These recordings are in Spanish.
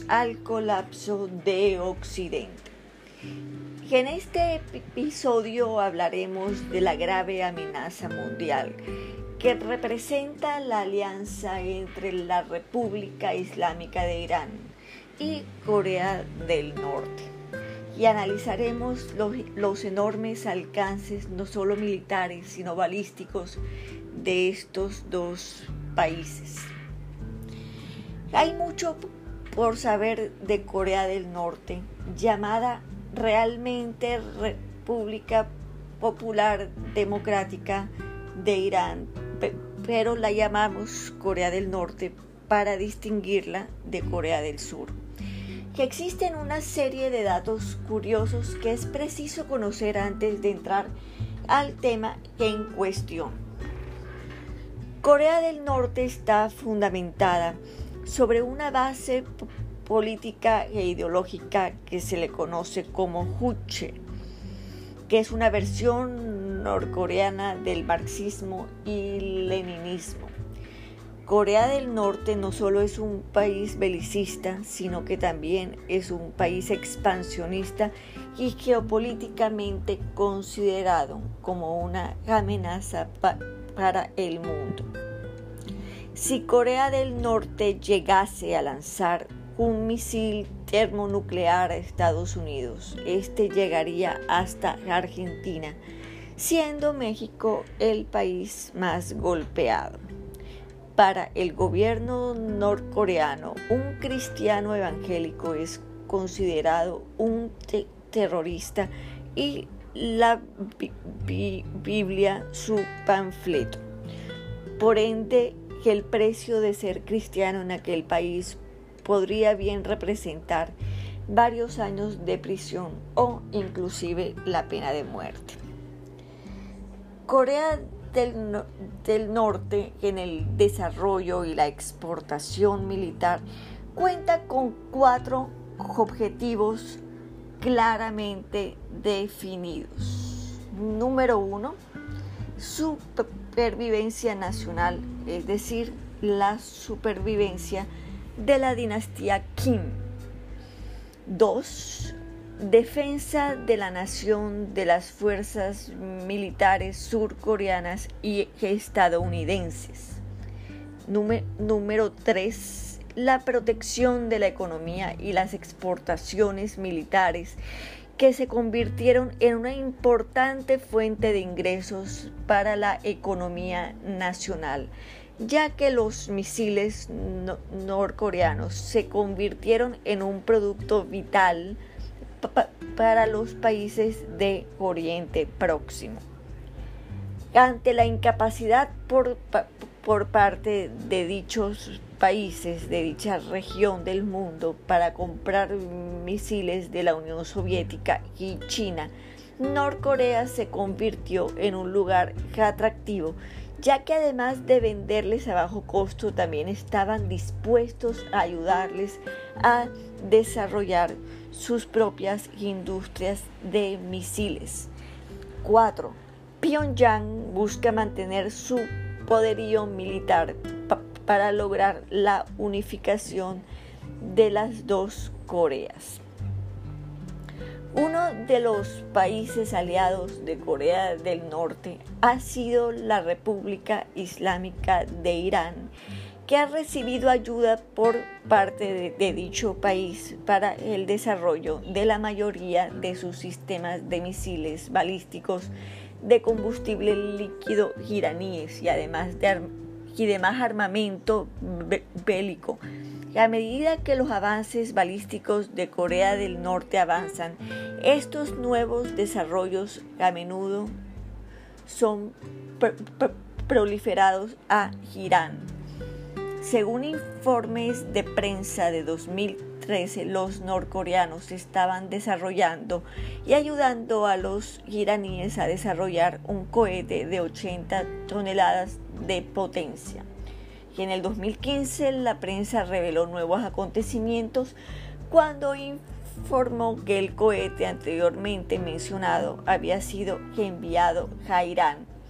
al colapso de Occidente. En este episodio hablaremos de la grave amenaza mundial que representa la alianza entre la República Islámica de Irán y Corea del Norte. Y analizaremos los enormes alcances, no solo militares, sino balísticos, de estos dos países. Hay mucho por saber de Corea del Norte, llamada realmente República Popular Democrática de Irán, pero la llamamos Corea del Norte para distinguirla de Corea del Sur. Que existen una serie de datos curiosos que es preciso conocer antes de entrar al tema en cuestión. Corea del Norte está fundamentada sobre una base política e ideológica que se le conoce como Juche, que es una versión norcoreana del marxismo y leninismo. Corea del Norte no solo es un país belicista, sino que también es un país expansionista y geopolíticamente considerado como una amenaza para el mundo. Si Corea del Norte llegase a lanzar un misil termonuclear a Estados Unidos, este llegaría hasta Argentina, siendo México el país más golpeado. Para el gobierno norcoreano, un cristiano evangélico es considerado un terrorista y la Biblia su panfleto. Por ende, el precio de ser cristiano en aquel país podría bien representar varios años de prisión o inclusive la pena de muerte. Corea del Norte, en el desarrollo y la exportación militar, cuenta con 4 objetivos claramente definidos. Número 1, supervivencia nacional, es decir, la supervivencia de la dinastía Kim. 2, defensa de la nación de las fuerzas militares surcoreanas y estadounidenses. Número 3, la protección de la economía y las exportaciones militares que se convirtieron en una importante fuente de ingresos para la economía nacional, ya que los misiles norcoreanos se convirtieron en un producto vital para los países de Oriente Próximo. Ante la incapacidad por parte de dichos países, de dicha región del mundo, para comprar misiles de la Unión Soviética y China, Norcorea se convirtió en un lugar atractivo, ya que además de venderles a bajo costo, también estaban dispuestos a ayudarles a desarrollar sus propias industrias de misiles. 4. Pyongyang busca mantener su poderío militar para lograr la unificación de las dos Coreas. Uno de los países aliados de Corea del Norte ha sido la República Islámica de Irán, que ha recibido ayuda por parte de dicho país para el desarrollo de la mayoría de sus sistemas de misiles balísticos de combustible líquido iraníes y además de más armamento bélico. A medida que los avances balísticos de Corea del Norte avanzan, estos nuevos desarrollos a menudo son proliferados a Irán. Según informes de prensa de 2013, los norcoreanos estaban desarrollando y ayudando a los iraníes a desarrollar un cohete de 80 toneladas de potencia. Y en el 2015 la prensa reveló nuevos acontecimientos cuando informó que el cohete anteriormente mencionado había sido enviado a Irán.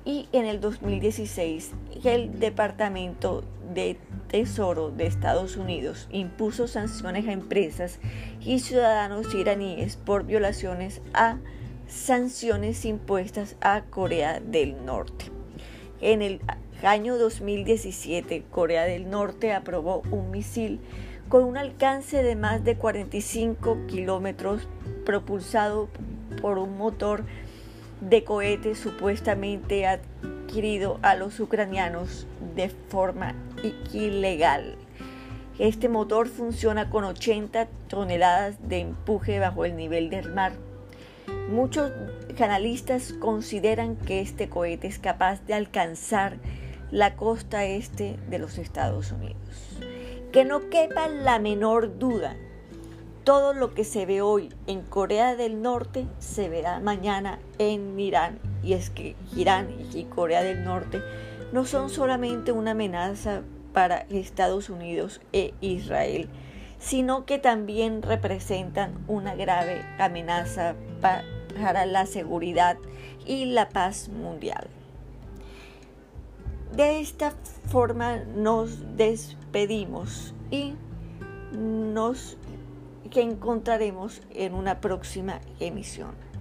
Y en el 2016, el Departamento de Tesoro de Estados Unidos impuso sanciones a empresas y ciudadanos iraníes por violaciones a sanciones impuestas a Corea del Norte. En el año 2017, Corea del Norte aprobó un misil con un alcance de más de 45 kilómetros propulsado por un motor de cohete supuestamente adquirido a los ucranianos de forma ilegal. Este motor funciona con 80 toneladas de empuje bajo el nivel del mar. Muchos analistas consideran que este cohete es capaz de alcanzar la costa este de los Estados Unidos. Que no quepa la menor duda, todo lo que se ve hoy en Corea del Norte se verá mañana en Irán. Y es que Irán y Corea del Norte no son solamente una amenaza para Estados Unidos e Israel, sino que también representan una grave amenaza para la seguridad y la paz mundial. De esta forma nos despedimos y nos encontraremos en una próxima emisión.